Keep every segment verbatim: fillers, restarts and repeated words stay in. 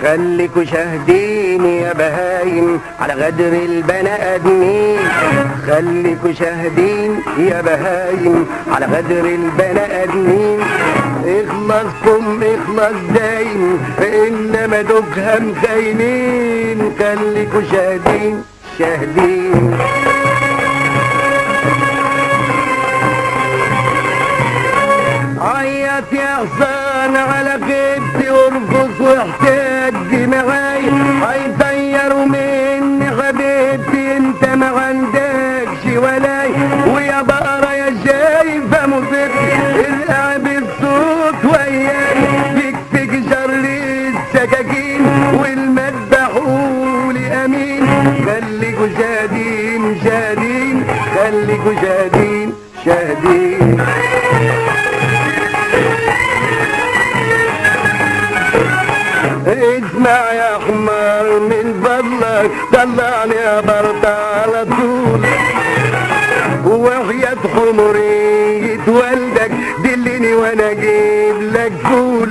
خليكوا شاهدين يا بهايم على غدر البني ادمين. خليكوا شاهدين يا بهايم على غدر البني ادمين. اخلصكم اخلص دايم انما دكهم خاينين. خليكوا شاهدين شاهدين. عيط يا حصان على غيبتي وارقص واحتاج معاي. هيطيروا مني حبيبتي انت ما عندكش ولاي. ويا بقرة يا شايفة مصيبتي ارقع بالصوت وياي. يكفيك شر السكاكين والمذبحولي امين. خليكوا شاهدين شاهدين. خليكوا شاهدين شاهدين. اسمع يا حمار من فضلك طلعني يا برطة على طول. وحياة حمرية والدك دلني وانا اجيب لك فول.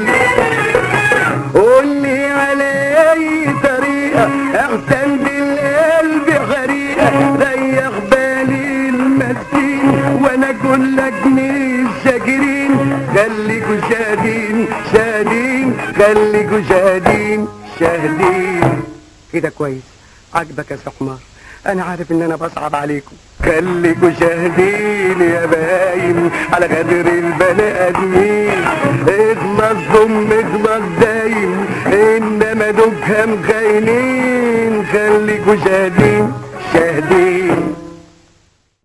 قولي على اي طريقة احسن بالقلب غريقة. ريح بالي المسكين وانا اقول لك مش شاكرين. خليكوا شاهدين شاهدين. خليكوا شاهدين شاهدين. كده كويس؟ عجبك يا حمار؟ انا عارف ان انا بصعب عليكم. خليكوا شاهدين يا بايم على غدر البني ادمين. اخلصهم اخلص دايم انما دكهم خاينين. خليكوا شاهدين شاهدين.